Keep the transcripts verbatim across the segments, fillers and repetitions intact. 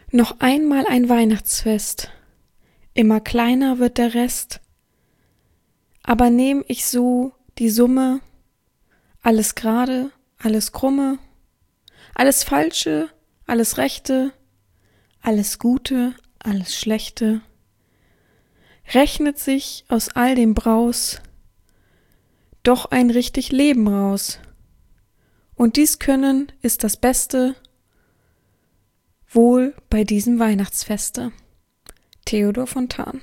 Noch einmal ein Weihnachtsfest, immer kleiner wird der Rest, aber nehm ich so die Summe, alles gerade, alles krumme, alles Falsche, alles Rechte, alles Gute, alles Schlechte, rechnet sich aus all dem Braus doch ein richtig Leben raus. Und dies können ist das Beste, wohl bei diesem Weihnachtsfeste. Theodor Fontane.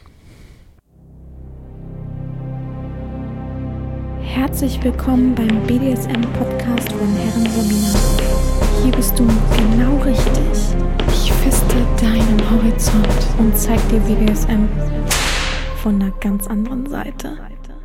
Herzlich willkommen beim B D S M-Podcast von Herren Sabina. Hier bist du genau richtig. Ich feste deinen Horizont und zeig dir B D S M von einer ganz anderen Seite.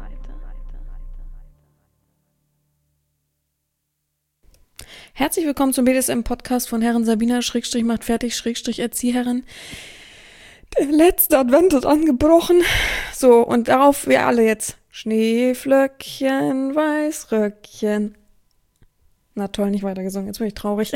Herzlich willkommen zum B D S M-Podcast von Herren Sabina, Schrägstrich macht fertig, Schrägstrich Erzieherin. Der letzte Advent ist angebrochen. So, und darauf wir alle jetzt. Schneeflöckchen, Weißröckchen. Na toll, nicht weitergesungen, jetzt bin ich traurig.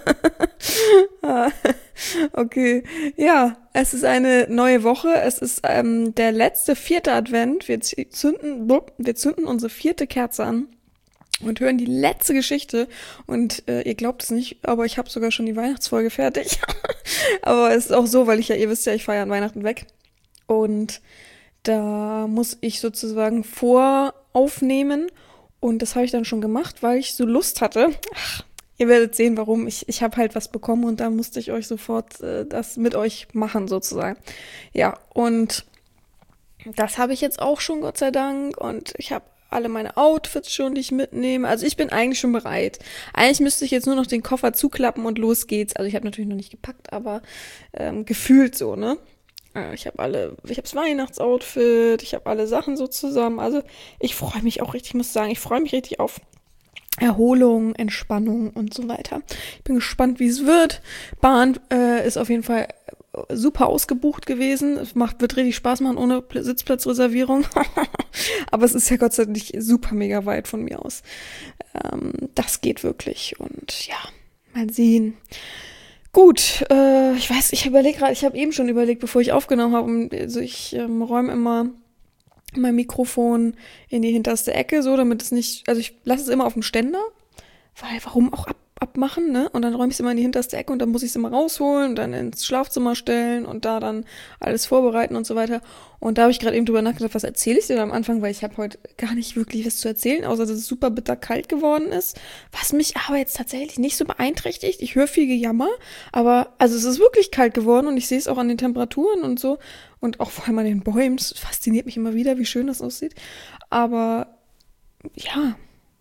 Okay, ja, es ist eine neue Woche. Es ist ähm, der letzte, vierte Advent. Wir zünden, wir zünden unsere vierte Kerze an. Und hören die letzte Geschichte und äh, ihr glaubt es nicht, aber ich habe sogar schon die Weihnachtsfolge fertig. Aber es ist auch so, weil ich ja, ihr wisst ja, ich fahre an Weihnachten weg und da muss ich sozusagen voraufnehmen und das habe ich dann schon gemacht, weil ich so Lust hatte. Ach, ihr werdet sehen, warum. Ich, ich habe halt was bekommen und da musste ich euch sofort äh, das mit euch machen sozusagen. Ja, und das habe ich jetzt auch schon, Gott sei Dank, und ich habe alle meine Outfits schon, die ich mitnehme. Also ich bin eigentlich schon bereit. Eigentlich müsste ich jetzt nur noch den Koffer zuklappen und los geht's. Also ich habe natürlich noch nicht gepackt, aber ähm, gefühlt so, ne? Äh, ich habe alle, ich habe das Weihnachtsoutfit, ich habe alle Sachen so zusammen. Also ich freue mich auch richtig, ich muss sagen, ich freue mich richtig auf Erholung, Entspannung und so weiter. Ich bin gespannt, wie es wird. Bahn äh, ist auf jeden Fall super ausgebucht gewesen. Es macht, wird richtig Spaß machen ohne Sitzplatzreservierung. Aber es ist ja Gott sei Dank nicht super mega weit von mir aus. Ähm, das geht wirklich. Und ja, mal sehen. Gut, äh, ich weiß, ich überlege gerade, ich habe eben schon überlegt, bevor ich aufgenommen habe, also ich ähm, räume immer mein Mikrofon in die hinterste Ecke, so, damit es nicht, also ich lasse es immer auf dem Ständer, weil warum auch ab, abmachen, ne? Und dann räume ich es immer in die hinterste Ecke und dann muss ich es immer rausholen und dann ins Schlafzimmer stellen und da dann alles vorbereiten und so weiter. Und da habe ich gerade eben drüber nachgedacht, was erzähle ich dir da am Anfang, weil ich habe heute gar nicht wirklich was zu erzählen, außer dass es super bitter kalt geworden ist, was mich aber jetzt tatsächlich nicht so beeinträchtigt. Ich höre viel Gejammer, aber also es ist wirklich kalt geworden und ich sehe es auch an den Temperaturen und so und auch vor allem an den Bäumen. Es fasziniert mich immer wieder, wie schön das aussieht. Aber ja,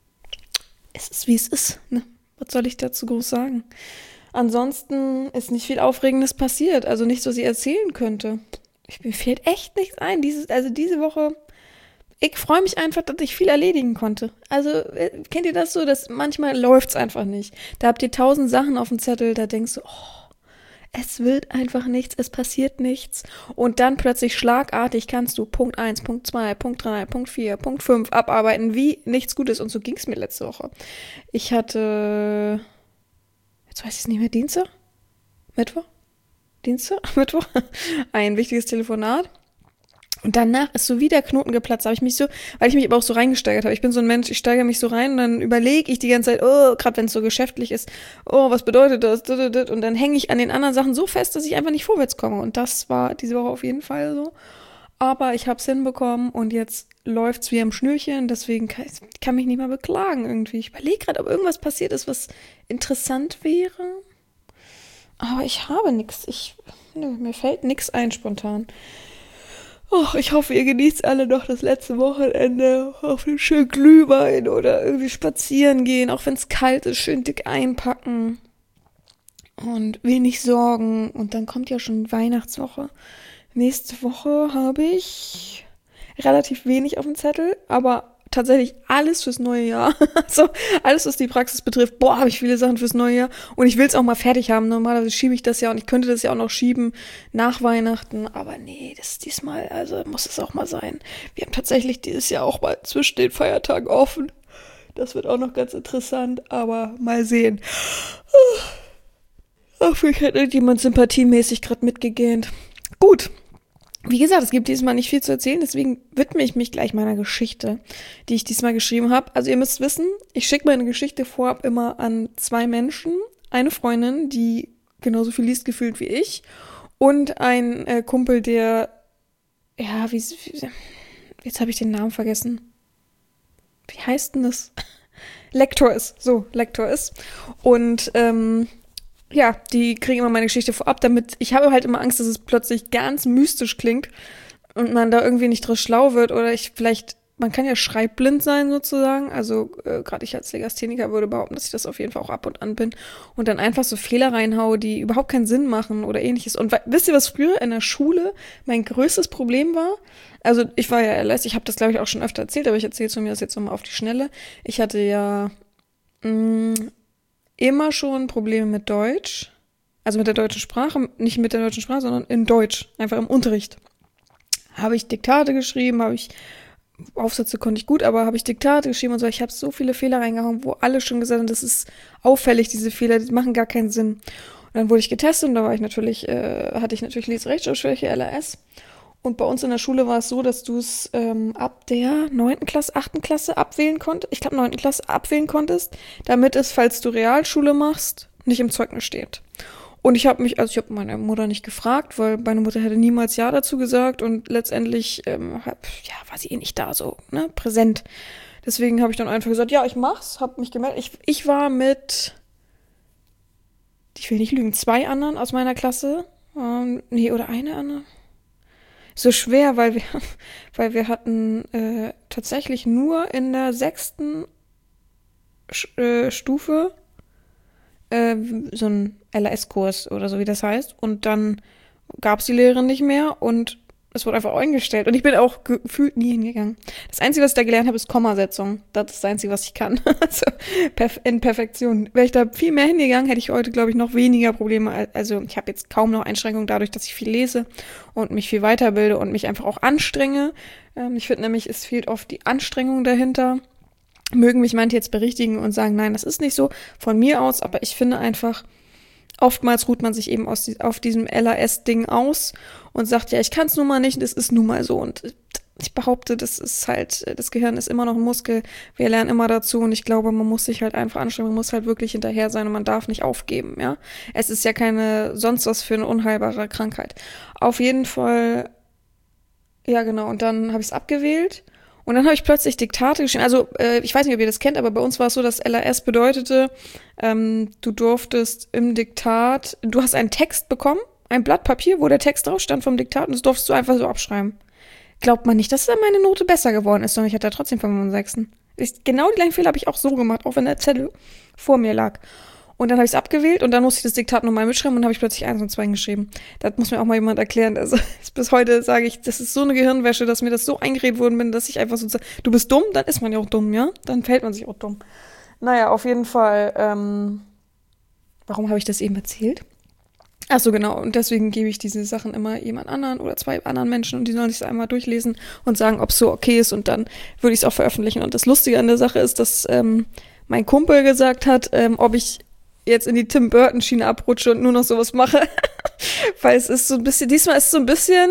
es ist, wie es ist, ne? Was soll ich dazu groß sagen? Ansonsten ist nicht viel Aufregendes passiert, also nichts, was ich erzählen könnte. Ich, mir fällt echt nichts ein. Dieses, also diese Woche, ich freue mich einfach, dass ich viel erledigen konnte. Also kennt ihr das so, dass manchmal läuft's einfach nicht. Da habt ihr tausend Sachen auf dem Zettel, da denkst du, oh, es wird einfach nichts, es passiert nichts. Und dann plötzlich schlagartig kannst du Punkt eins, Punkt zwei, Punkt drei, Punkt vier, Punkt fünf abarbeiten, wie nichts Gutes. Und so ging es mir letzte Woche. Ich hatte, jetzt weiß ich es nicht mehr, Dienstag? Mittwoch? Dienstag? Mittwoch? Ein wichtiges Telefonat. Und danach ist so wie der Knoten geplatzt, habe ich mich so, weil ich mich aber auch so reingesteigert habe. Ich bin so ein Mensch, ich steigere mich so rein und dann überlege ich die ganze Zeit, oh, gerade wenn es so geschäftlich ist, oh, was bedeutet das? Und dann hänge ich an den anderen Sachen so fest, dass ich einfach nicht vorwärts komme. Und das war diese Woche auf jeden Fall so. Aber ich habe es hinbekommen und jetzt läuft's wie am Schnürchen, deswegen kann ich kann mich nicht mehr beklagen irgendwie. Ich überlege gerade, ob irgendwas passiert ist, was interessant wäre. Aber ich habe nichts. Ich, nö, mir fällt nichts ein spontan. Oh, ich hoffe, ihr genießt alle noch das letzte Wochenende auf einen schönen Glühwein oder irgendwie spazieren gehen, auch wenn es kalt ist, schön dick einpacken und wenig Sorgen. Und dann kommt ja schon Weihnachtswoche. Nächste Woche habe ich relativ wenig auf dem Zettel, aber tatsächlich alles fürs neue Jahr. Also alles, was die Praxis betrifft. Boah, habe ich viele Sachen fürs neue Jahr. Und ich will es auch mal fertig haben. Normalerweise schiebe ich das ja und ich könnte das ja auch noch schieben nach Weihnachten. Aber nee, das ist diesmal, also muss es auch mal sein. Wir haben tatsächlich dieses Jahr auch mal zwischen den Feiertagen offen. Das wird auch noch ganz interessant, aber mal sehen. Ach, vielleicht hat irgendjemand sympathiemäßig gerade mitgegähnt. Gut. Wie gesagt, es gibt diesmal nicht viel zu erzählen, deswegen widme ich mich gleich meiner Geschichte, die ich diesmal geschrieben habe. Also ihr müsst wissen, ich schicke meine Geschichte vorab immer an zwei Menschen. Eine Freundin, die genauso viel liest gefühlt wie ich, und ein äh, Kumpel, der, ja, wie, wie jetzt habe ich den Namen vergessen. Wie heißt denn das? Lektor ist, so, Lektor ist. Und, ähm, ja, die kriegen immer meine Geschichte vorab, damit, ich habe halt immer Angst, dass es plötzlich ganz mystisch klingt und man da irgendwie nicht draus schlau wird oder ich vielleicht, man kann ja schreibblind sein sozusagen, also äh, gerade ich als Legastheniker würde behaupten, dass ich das auf jeden Fall auch ab und an bin und dann einfach so Fehler reinhaue, die überhaupt keinen Sinn machen oder ähnliches. Und wisst ihr, was früher in der Schule mein größtes Problem war? Also ich war ja L S, ich habe das glaube ich auch schon öfter erzählt, aber ich erzähle es mir das jetzt nochmal auf die Schnelle. Ich hatte ja mh, immer schon Probleme mit Deutsch, also mit der deutschen Sprache, nicht mit der deutschen Sprache, sondern in Deutsch, einfach im Unterricht. Habe ich Diktate geschrieben, habe ich, Aufsätze konnte ich gut, aber habe ich Diktate geschrieben und so, ich habe so viele Fehler reingehauen, wo alle schon gesagt haben, das ist auffällig, diese Fehler, die machen gar keinen Sinn. Und dann wurde ich getestet und da war ich natürlich, äh, hatte ich natürlich Leserechtschreibschwäche, L A S. Und bei uns in der Schule war es so, dass du es ähm, ab der neunten Klasse, achten Klasse abwählen konntest. Ich glaube, neunten Klasse abwählen konntest, damit es, falls du Realschule machst, nicht im Zeugnis steht. Und ich habe mich, also ich habe meine Mutter nicht gefragt, weil meine Mutter hätte niemals Ja dazu gesagt und letztendlich ähm, hab, ja, war sie eh nicht da, so, ne, präsent. Deswegen habe ich dann einfach gesagt, ja, ich mach's, habe mich gemeldet. Ich, ich war mit, ich will nicht lügen, zwei anderen aus meiner Klasse. Ähm, nee, oder eine andere. So schwer, weil wir, weil wir hatten äh, tatsächlich nur in der sechsten äh, Stufe äh, so einen L A S-Kurs oder so, wie das heißt. Und dann gab es die Lehrerin nicht mehr und es wurde einfach eingestellt. Und ich bin auch gefühlt nie hingegangen. Das Einzige, was ich da gelernt habe, ist Kommasetzung. Das ist das Einzige, was ich kann. Also in Perfektion. Wäre ich da viel mehr hingegangen, hätte ich heute, glaube ich, noch weniger Probleme. Also ich habe jetzt kaum noch Einschränkungen dadurch, dass ich viel lese und mich viel weiterbilde und mich einfach auch anstrenge. Ähm, ich finde nämlich, es fehlt oft die Anstrengung dahinter. Mögen mich manche jetzt berichtigen und sagen, nein, das ist nicht so von mir aus, aber ich finde einfach, oftmals ruht man sich eben aus die, auf diesem L A S-Ding aus und sagt, ja, ich kann es nun mal nicht, das ist nun mal so. Und ich behaupte, das ist halt, das Gehirn ist immer noch ein Muskel, wir lernen immer dazu und ich glaube, man muss sich halt einfach anstrengen, man muss halt wirklich hinterher sein und man darf nicht aufgeben, ja. Es ist ja keine, sonst was für eine unheilbare Krankheit. Auf jeden Fall, ja genau, und dann habe ich es abgewählt. Und dann habe ich plötzlich Diktate geschrieben. Also äh, ich weiß nicht, ob ihr das kennt, aber bei uns war es so, dass L A S bedeutete, ähm, du durftest im Diktat, du hast einen Text bekommen, ein Blatt Papier, wo der Text drauf stand vom Diktat und das durftest du einfach so abschreiben. Glaubt man nicht, dass dann meine Note besser geworden ist, sondern ich hatte da trotzdem fünfundsechzig. Ich, genau die gleichen Fehler habe ich auch so gemacht, auch wenn der Zettel vor mir lag. Und dann habe ich es abgewählt und dann musste ich das Diktat nochmal mitschreiben und dann habe ich plötzlich eins und zwei geschrieben. Das muss mir auch mal jemand erklären. Also bis heute sage ich, das ist so eine Gehirnwäsche, dass mir das so eingeredet worden bin, dass ich einfach so sage, du bist dumm, dann ist man ja auch dumm, ja? Dann fällt man sich auch dumm. Naja, auf jeden Fall, ähm, warum habe ich das eben erzählt? Ach so, genau. Und deswegen gebe ich diese Sachen immer jemand anderen oder zwei anderen Menschen und die sollen sich das einmal durchlesen und sagen, ob es so okay ist und dann würde ich es auch veröffentlichen. Und das Lustige an der Sache ist, dass ähm, mein Kumpel gesagt hat, ähm, ob ich jetzt in die Tim Burton Schiene abrutsche und nur noch sowas mache. Weil es ist so ein bisschen, diesmal ist es so ein bisschen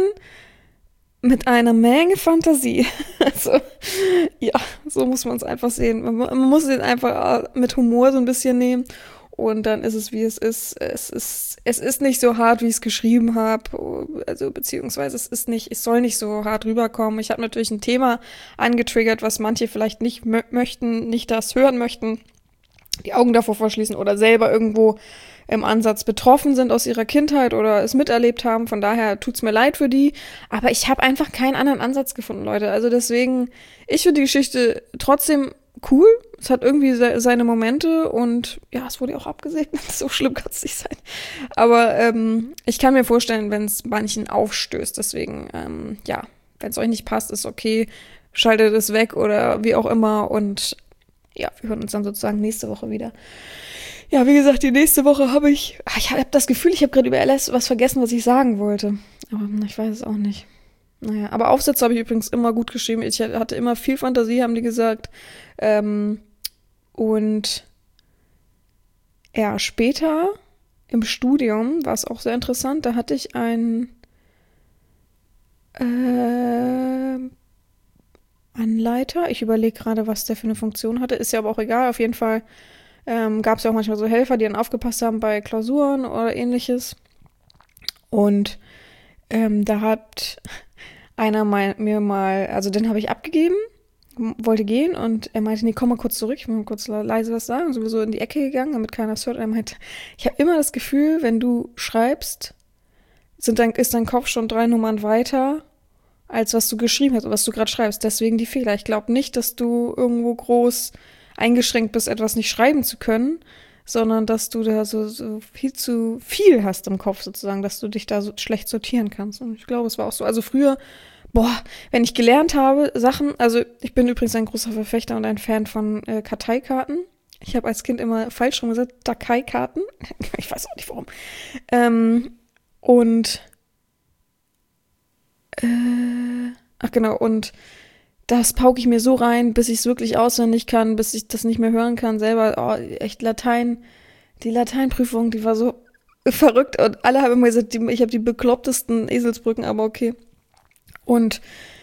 mit einer Menge Fantasie. Also, ja, so muss man es einfach sehen. Man, man muss es einfach mit Humor so ein bisschen nehmen. Und dann ist es, wie es ist. Es ist, es ist nicht so hart, wie ich es geschrieben habe. Also, beziehungsweise es ist nicht, es soll nicht so hart rüberkommen. Ich habe natürlich ein Thema angetriggert, was manche vielleicht nicht mö- möchten, nicht das hören möchten, die Augen davor verschließen oder selber irgendwo im Ansatz betroffen sind aus ihrer Kindheit oder es miterlebt haben. Von daher tut's mir leid für die. Aber ich habe einfach keinen anderen Ansatz gefunden, Leute. Also deswegen, ich finde die Geschichte trotzdem cool. Es hat irgendwie se- seine Momente und ja, es wurde auch abgesegnet. So schlimm kann es nicht sein. Aber ähm, ich kann mir vorstellen, wenn es manchen aufstößt. Deswegen, ähm, ja, wenn es euch nicht passt, ist okay. Schaltet es weg oder wie auch immer und ja, wir hören uns dann sozusagen nächste Woche wieder. Ja, wie gesagt, die nächste Woche habe ich, ach, ich habe das Gefühl, ich habe gerade über L S was vergessen, was ich sagen wollte. Aber ich weiß es auch nicht. Naja, aber Aufsätze habe ich übrigens immer gut geschrieben. Ich hatte immer viel Fantasie, haben die gesagt. Ähm, und ja, später im Studium war es auch sehr interessant. Da hatte ich einen äh, Anleiter. Ich überlege gerade, was der für eine Funktion hatte. Ist ja aber auch egal. Auf jeden Fall ähm, gab es ja auch manchmal so Helfer, die dann aufgepasst haben bei Klausuren oder ähnliches. Und ähm, da hat einer mal, mir mal, also den habe ich abgegeben, wollte gehen und er meinte, nee, komm mal kurz zurück, ich will mal kurz leise was sagen, sowieso in die Ecke gegangen, damit keiner es hört. Und er meinte, ich habe immer das Gefühl, wenn du schreibst, sind dein, ist dein Kopf schon drei Nummern weiter, als was du geschrieben hast, oder was du gerade schreibst. Deswegen die Fehler. Ich glaube nicht, dass du irgendwo groß eingeschränkt bist, etwas nicht schreiben zu können, sondern dass du da so, so viel zu viel hast im Kopf sozusagen, dass du dich da so schlecht sortieren kannst. Und ich glaube, es war auch so. Also früher, boah, wenn ich gelernt habe, Sachen, also ich bin übrigens ein großer Verfechter und ein Fan von äh, Karteikarten. Ich habe als Kind immer falsch rum gesagt, Dateikarten. Ich weiß auch nicht warum. Ähm, und äh, ach genau, und das pauke ich mir so rein, bis ich es wirklich auswendig kann, bis ich das nicht mehr hören kann selber. Oh, echt Latein, die Lateinprüfung, die war so verrückt und alle haben immer gesagt, die, ich habe die beklopptesten Eselsbrücken, aber okay. Und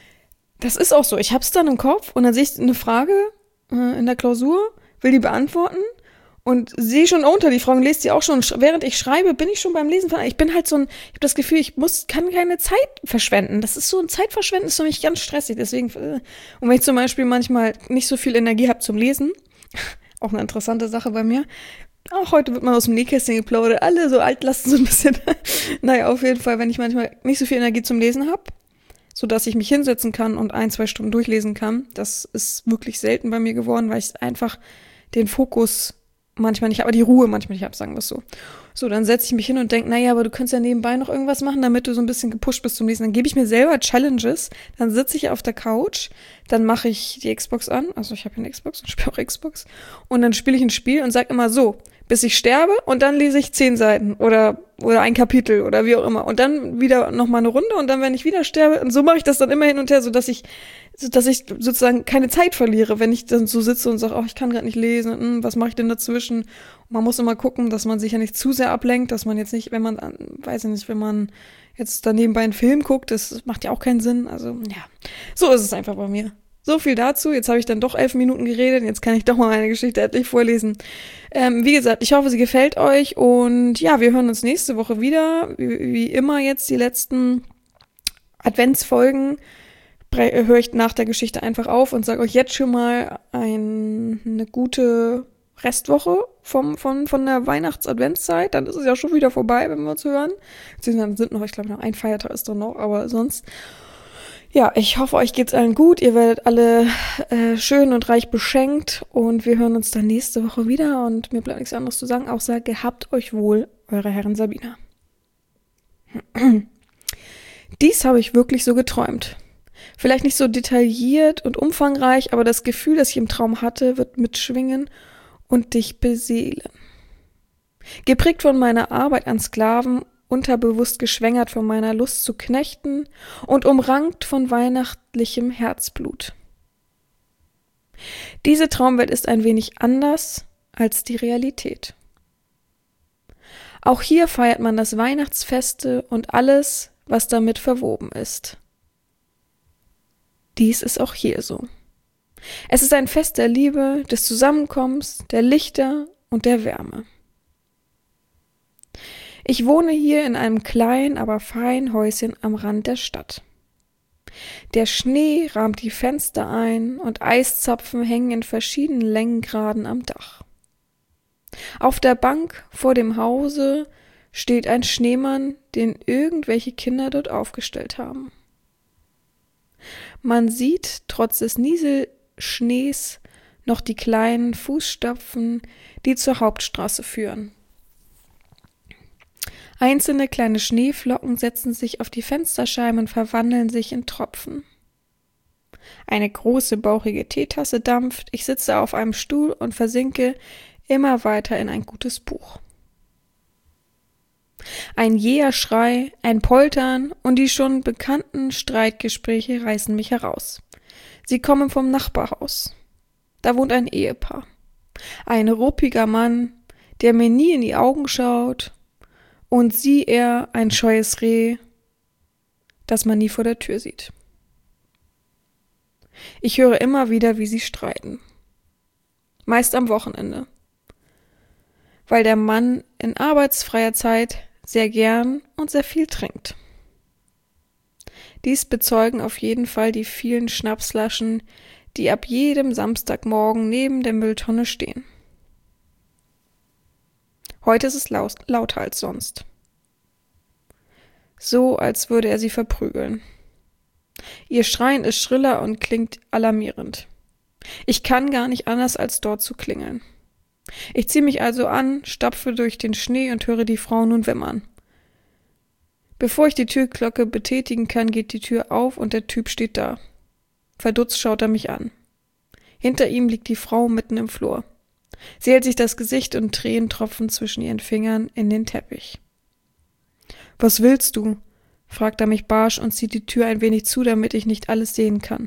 das ist auch so. Ich hab's dann im Kopf und dann sehe ich eine Frage äh, in der Klausur, will die beantworten und sehe schon unter die Fragen, lese die auch schon. Während ich schreibe, bin ich schon beim Lesen. Ich bin halt so ein, ich habe das Gefühl, ich muss, kann keine Zeit verschwenden. Das ist so ein Zeitverschwenden, ist für mich ganz stressig. Deswegen, äh, und wenn ich zum Beispiel manchmal nicht so viel Energie habe zum Lesen, auch eine interessante Sache bei mir, auch heute wird man aus dem Nähkästchen geplaudert, alle so Altlasten so ein bisschen. Naja, auf jeden Fall, wenn ich manchmal nicht so viel Energie zum Lesen habe, sodass ich mich hinsetzen kann und ein, zwei Stunden durchlesen kann. Das ist wirklich selten bei mir geworden, weil ich einfach den Fokus manchmal nicht, aber die Ruhe manchmal nicht habe, sagen wir es so. So, dann setze ich mich hin und denke, naja, aber du könntest ja nebenbei noch irgendwas machen, damit du so ein bisschen gepusht bist zum Lesen. Dann gebe ich mir selber Challenges, dann sitze ich auf der Couch, dann mache ich die Xbox an, also ich habe eine Xbox und spiele auch Xbox, und dann spiele ich ein Spiel und sage immer so, bis ich sterbe und dann lese ich zehn Seiten oder oder ein Kapitel oder wie auch immer und dann wieder noch mal eine Runde und dann, wenn ich wieder sterbe, und so mache ich das dann immer hin und her, sodass ich dass ich sozusagen keine Zeit verliere, wenn ich dann so sitze und sage, oh, ich kann gerade nicht lesen, hm, was mache ich denn dazwischen? Und man muss immer gucken, dass man sich ja nicht zu sehr ablenkt, dass man jetzt nicht, wenn man, weiß ich nicht, wenn man jetzt daneben bei einem Film guckt, das macht ja auch keinen Sinn. Also ja, so ist es einfach bei mir. So viel dazu. Jetzt habe ich dann doch elf Minuten geredet. Jetzt kann ich doch mal meine Geschichte endlich vorlesen. Ähm, wie gesagt, ich hoffe, sie gefällt euch. Und ja, wir hören uns nächste Woche wieder. Wie, wie immer jetzt die letzten Adventsfolgen höre ich nach der Geschichte einfach auf und sage euch jetzt schon mal ein, eine gute Restwoche vom, von, von der Weihnachts-Adventszeit. Dann ist es ja schon wieder vorbei, wenn wir uns hören. Dann sind noch, ich glaube, noch ein Feiertag ist doch noch, aber sonst. Ja, ich hoffe, euch geht's allen gut. Ihr werdet alle äh, schön und reich beschenkt und wir hören uns dann nächste Woche wieder und mir bleibt nichts anderes zu sagen, außer gehabt euch wohl, eure Herrin Sabina. Dies habe ich wirklich so geträumt. Vielleicht nicht so detailliert und umfangreich, aber das Gefühl, das ich im Traum hatte, wird mitschwingen und dich beseelen. Geprägt von meiner Arbeit an Sklaven, unterbewusst geschwängert von meiner Lust zu knechten und umrankt von weihnachtlichem Herzblut. Diese Traumwelt ist ein wenig anders als die Realität. Auch hier feiert man das Weihnachtsfeste und alles, was damit verwoben ist. Dies ist auch hier so. Es ist ein Fest der Liebe, des Zusammenkommens, der Lichter und der Wärme. Ich wohne hier in einem kleinen, aber feinen Häuschen am Rand der Stadt. Der Schnee rahmt die Fenster ein und Eiszapfen hängen in verschiedenen Längengraden am Dach. Auf der Bank vor dem Hause steht ein Schneemann, den irgendwelche Kinder dort aufgestellt haben. Man sieht trotz des Nieselschnees noch die kleinen Fußstapfen, die zur Hauptstraße führen. Einzelne kleine Schneeflocken setzen sich auf die Fensterscheiben und verwandeln sich in Tropfen. Eine große, bauchige Teetasse dampft, ich sitze auf einem Stuhl und versinke immer weiter in ein gutes Buch. Ein jäher Schrei, ein Poltern und die schon bekannten Streitgespräche reißen mich heraus. Sie kommen vom Nachbarhaus. Da wohnt ein Ehepaar. Ein ruppiger Mann, der mir nie in die Augen schaut und sie eher ein scheues Reh, das man nie vor der Tür sieht. Ich höre immer wieder, wie sie streiten. Meist am Wochenende. Weil der Mann in arbeitsfreier Zeit sehr gern und sehr viel trinkt. Dies bezeugen auf jeden Fall die vielen Schnapsflaschen, die ab jedem Samstagmorgen neben der Mülltonne stehen. Heute ist es laut, lauter als sonst. So, als würde er sie verprügeln. Ihr Schreien ist schriller und klingt alarmierend. Ich kann gar nicht anders, als dort zu klingeln. Ich ziehe mich also an, stapfe durch den Schnee und höre die Frau nun wimmern. Bevor ich die Türglocke betätigen kann, geht die Tür auf und der Typ steht da. Verdutzt schaut er mich an. Hinter ihm liegt die Frau mitten im Flur. Sie hält sich das Gesicht und Tränen tropfen zwischen ihren Fingern in den Teppich. »Was willst du?« fragt er mich barsch und zieht die Tür ein wenig zu, damit ich nicht alles sehen kann.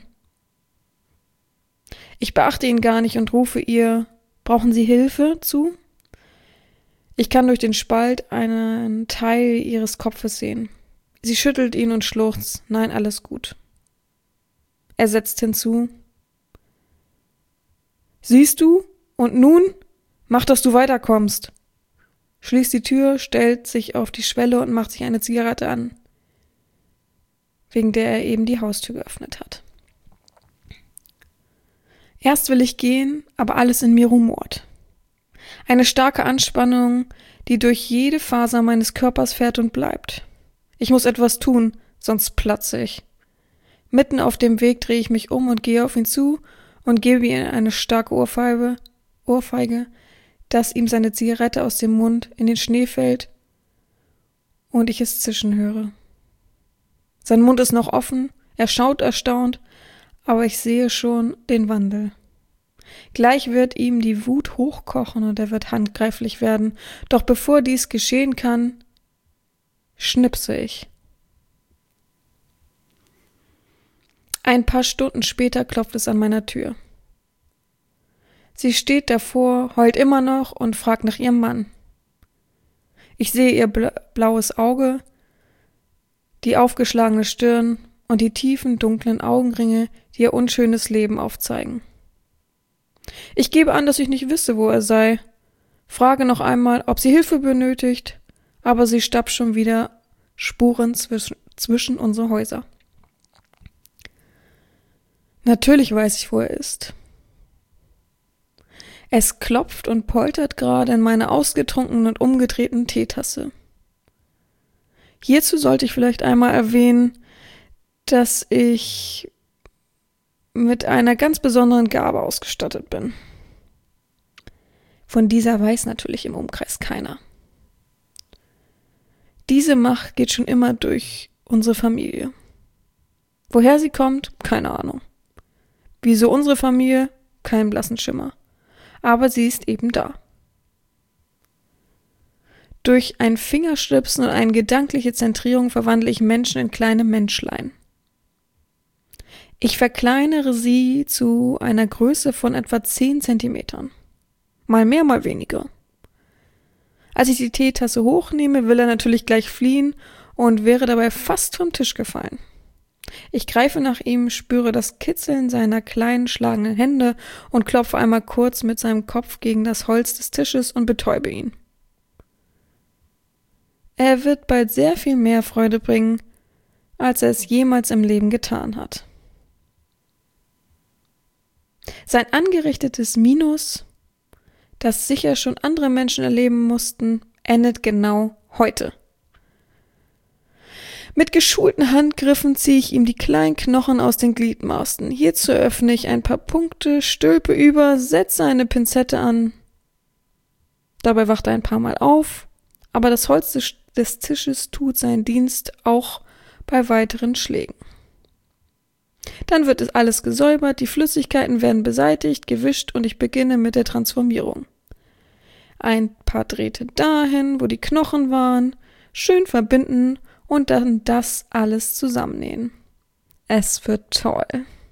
Ich beachte ihn gar nicht und rufe ihr, »Brauchen Sie Hilfe?« zu. Ich kann durch den Spalt einen Teil ihres Kopfes sehen. Sie schüttelt ihn und schluchzt, »Nein, alles gut.« Er setzt hinzu, »Siehst du? Und nun? Mach, dass du weiterkommst.« Schließt die Tür, stellt sich auf die Schwelle und macht sich eine Zigarette an, wegen der er eben die Haustür geöffnet hat. Erst will ich gehen, aber alles in mir rumort. Eine starke Anspannung, die durch jede Faser meines Körpers fährt und bleibt. Ich muss etwas tun, sonst platze ich. Mitten auf dem Weg drehe ich mich um und gehe auf ihn zu und gebe ihm eine starke Ohrfeige, Ohrfeige, dass ihm seine Zigarette aus dem Mund in den Schnee fällt und ich es zischen höre. Sein Mund ist noch offen, er schaut erstaunt, aber ich sehe schon den Wandel. Gleich wird ihm die Wut hochkochen und er wird handgreiflich werden, doch bevor dies geschehen kann, schnipse ich. Ein paar Stunden später klopft es an meiner Tür. Sie steht davor, heult immer noch und fragt nach ihrem Mann. Ich sehe ihr blaues Auge, die aufgeschlagene Stirn und die tiefen, dunklen Augenringe, die ihr unschönes Leben aufzeigen. Ich gebe an, dass ich nicht wisse, wo er sei, frage noch einmal, ob sie Hilfe benötigt, aber sie stappt schon wieder Spuren zwischen, zwischen unsere Häuser. Natürlich weiß ich, wo er ist. Es klopft und poltert gerade in meiner ausgetrunkenen und umgedrehten Teetasse. Hierzu sollte ich vielleicht einmal erwähnen, dass ich mit einer ganz besonderen Gabe ausgestattet bin. Von dieser weiß natürlich im Umkreis keiner. Diese Macht geht schon immer durch unsere Familie. Woher sie kommt, keine Ahnung. Wieso unsere Familie, keinen blassen Schimmer. Aber sie ist eben da. Durch ein Fingerschnipsen und eine gedankliche Zentrierung verwandle ich Menschen in kleine Menschlein. Ich verkleinere sie zu einer Größe von etwa zehn Zentimetern. Mal mehr, mal weniger. Als ich die Teetasse hochnehme, will er natürlich gleich fliehen und wäre dabei fast vom Tisch gefallen. Ich greife nach ihm, spüre das Kitzeln seiner kleinen, schlagenden Hände und klopfe einmal kurz mit seinem Kopf gegen das Holz des Tisches und betäube ihn. Er wird bald sehr viel mehr Freude bringen, als er es jemals im Leben getan hat. Sein angerichtetes Minus, das sicher schon andere Menschen erleben mussten, endet genau heute. Mit geschulten Handgriffen ziehe ich ihm die kleinen Knochen aus den Gliedmaßen. Hierzu öffne ich ein paar Punkte, stülpe über, setze eine Pinzette an. Dabei wacht er ein paar Mal auf, aber das Holz des, des Tisches tut seinen Dienst auch bei weiteren Schlägen. Dann wird es alles gesäubert, die Flüssigkeiten werden beseitigt, gewischt und ich beginne mit der Transformierung. Ein paar Drähte dahin, wo die Knochen waren, schön verbinden und dann das alles zusammennähen. Es wird toll.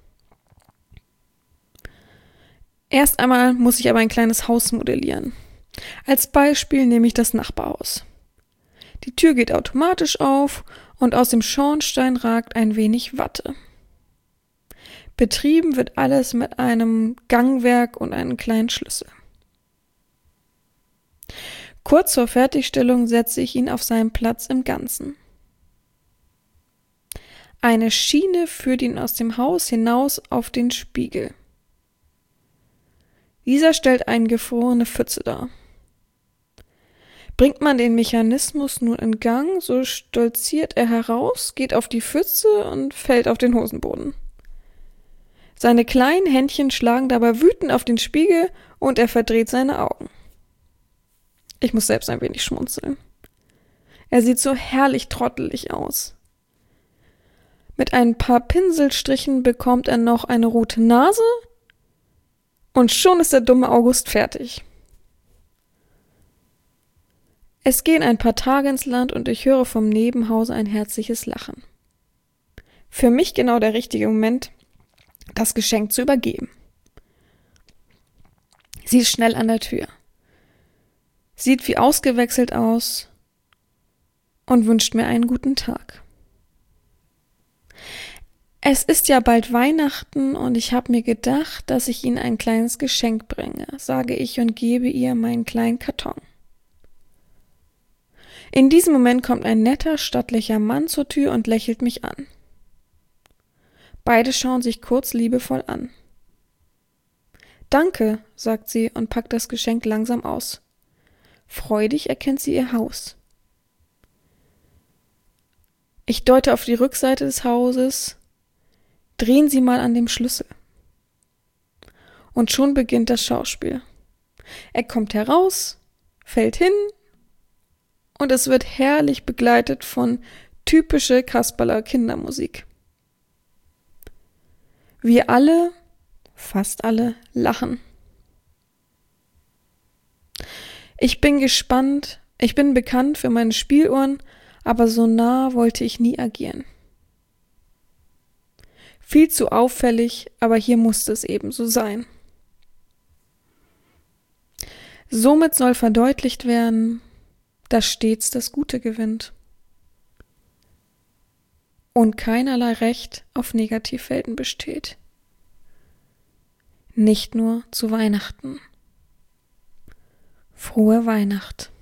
Erst einmal muss ich aber ein kleines Haus modellieren. Als Beispiel nehme ich das Nachbarhaus. Die Tür geht automatisch auf und aus dem Schornstein ragt ein wenig Watte. Betrieben wird alles mit einem Gangwerk und einem kleinen Schlüssel. Kurz vor Fertigstellung setze ich ihn auf seinen Platz im Ganzen. Eine Schiene führt ihn aus dem Haus hinaus auf den Spiegel. Dieser stellt eine gefrorene Pfütze dar. Bringt man den Mechanismus nun in Gang, so stolziert er heraus, geht auf die Pfütze und fällt auf den Hosenboden. Seine kleinen Händchen schlagen dabei wütend auf den Spiegel und er verdreht seine Augen. Ich muss selbst ein wenig schmunzeln. Er sieht so herrlich trottelig aus. Mit ein paar Pinselstrichen bekommt er noch eine rote Nase und schon ist der dumme August fertig. Es gehen ein paar Tage ins Land und ich höre vom Nebenhause ein herzliches Lachen. Für mich genau der richtige Moment, das Geschenk zu übergeben. Sie ist schnell an der Tür, sieht wie ausgewechselt aus und wünscht mir einen guten Tag. Es ist ja bald Weihnachten und ich habe mir gedacht, dass ich Ihnen ein kleines Geschenk bringe, sage ich und gebe ihr meinen kleinen Karton. In diesem Moment kommt ein netter, stattlicher Mann zur Tür und lächelt mich an. Beide schauen sich kurz liebevoll an. »Danke«, sagt sie und packt das Geschenk langsam aus. Freudig erkennt sie ihr Haus. Ich deute auf die Rückseite des Hauses. Drehen Sie mal an dem Schlüssel. Und schon beginnt das Schauspiel. Er kommt heraus, fällt hin und es wird herrlich begleitet von typischer Kasperler Kindermusik. Wir alle, fast alle, lachen. Ich bin gespannt, ich bin bekannt für meine Spieluhren, aber so nah wollte ich nie agieren. Viel zu auffällig, aber hier musste es eben so sein. Somit soll verdeutlicht werden, dass stets das Gute gewinnt und keinerlei Recht auf Negativfelden besteht. Nicht nur zu Weihnachten. Frohe Weihnacht.